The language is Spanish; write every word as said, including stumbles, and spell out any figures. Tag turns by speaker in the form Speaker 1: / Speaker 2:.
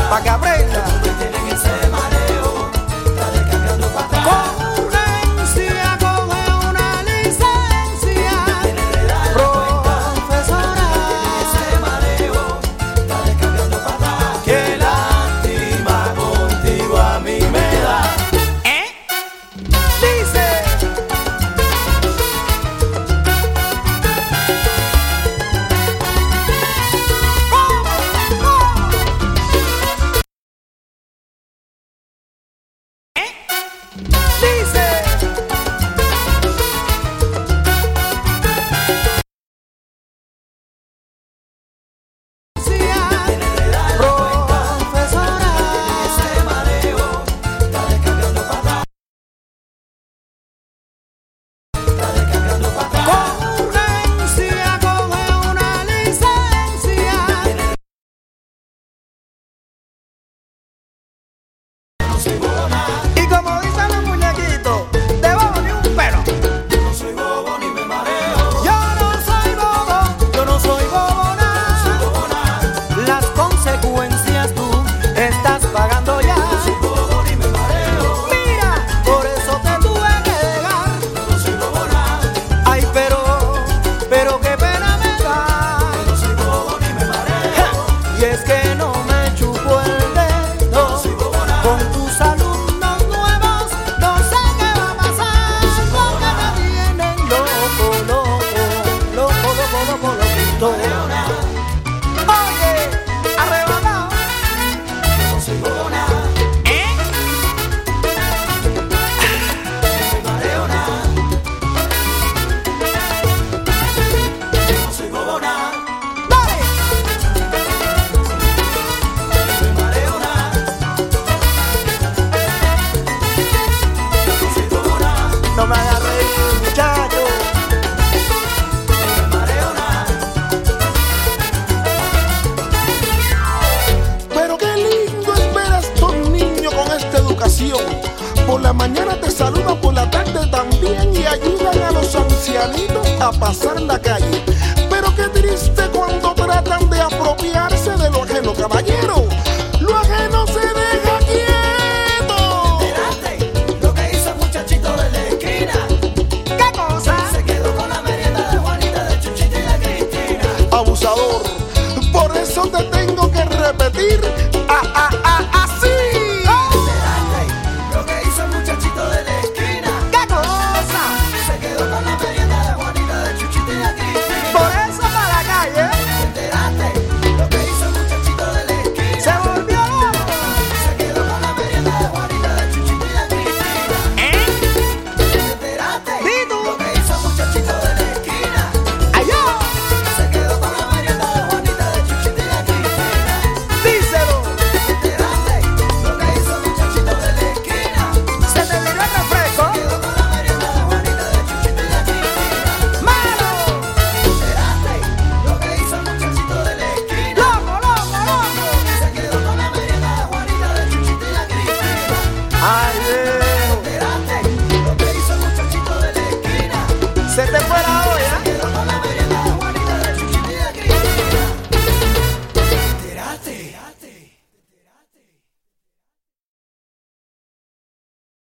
Speaker 1: pa' que aprenda.
Speaker 2: Tienen ese mareo, dale cambiando para atrás.
Speaker 1: Con urgencia coge una licencia, profesora.
Speaker 2: Ese mareo, dale cambiando para atrás.
Speaker 1: Qué lástima contigo a mí me da. ¿Eh? Dice. Y como dicen los muñequitos, de bobo ni un pelo.
Speaker 2: No soy bobo ni me mareo.
Speaker 1: Yo no soy bobo, yo no soy bobo nada.
Speaker 2: No soy bobo nada.
Speaker 1: Las consecuencias tú estás pagando ya.
Speaker 2: No soy bobo ni me mareo.
Speaker 1: Mira, por eso te tuve que dejar.
Speaker 2: No soy bobo nada.
Speaker 1: Ay, pero, pero qué pena me da.
Speaker 2: No soy bobo ni me mareo.
Speaker 1: Y es que no me chupó el dedo.
Speaker 2: No soy bobo nada.
Speaker 1: Con tus alumnos nuevos, no sé qué va a pasar. Porque me tienen loco, loco, loco, loco, loco, loquito. Oye, arrebatado.
Speaker 2: No soy bobo nada.
Speaker 1: ¿Eh?
Speaker 2: No me mareo nada. No soy bobo nada.
Speaker 1: Dale.
Speaker 2: No me mareo nada. No soy bobo nada.
Speaker 1: No me hagas reír, muchacho.
Speaker 2: No me mareo nada.
Speaker 3: Pero qué lindo es ver a estos niños con esta educación. Por la mañana te saludan, por la tarde también, y ayudan a los ancianitos a pasar la calle. Pero qué triste cuando tratan de apropiarse de lo ajeno, caballero. Lo ajeno se deja quieto.
Speaker 2: Miraste lo que hizo el muchachito de la esquina.
Speaker 1: ¿Qué cosa?
Speaker 2: Se quedó con la merienda de Juanita, de Chuchita y de Cristina.
Speaker 3: Abusador, por eso te tengo que repetir ah, ah, ah, así.
Speaker 2: Miraste lo que hizo el muchachito de la esquina.
Speaker 1: ¿Qué cosa?
Speaker 2: Se quedó con la merienda de Juanita, de Chuchita y de Cristina.
Speaker 1: Por eso para la calle
Speaker 2: ¿Te enteraste lo que hizo el muchachito de la esquina?
Speaker 1: se volvió loco.
Speaker 2: Se quedó con la merienda de Juanita, de Chuchita y de Cristina.
Speaker 1: ¿Eh?
Speaker 2: ¿Te enteraste
Speaker 1: ¿Y tú?
Speaker 2: lo que hizo el muchachito de la esquina?
Speaker 1: ¡Ayó!
Speaker 2: Se quedó con la merienda de Juanita, de Chuchita y de Cristina.
Speaker 1: Díselo.
Speaker 2: ¿Te enteraste lo que hizo el muchachito de la esquina?
Speaker 1: Se terminó el refresco.
Speaker 2: Quedó con la merienda de Juanita, de Chuchita y de Cristina.
Speaker 1: ¡Malo!
Speaker 2: ¿Te enteraste lo que hizo el muchachito de la esquina?
Speaker 1: ¡Loco, loco, loco!
Speaker 2: Se quedó con la merienda de Juanita, de Chuchita y de Cristina.
Speaker 1: ¡Ay, viejo!
Speaker 2: ¿Te enteraste lo que hizo el muchachito de la esquina?
Speaker 1: Se te fue la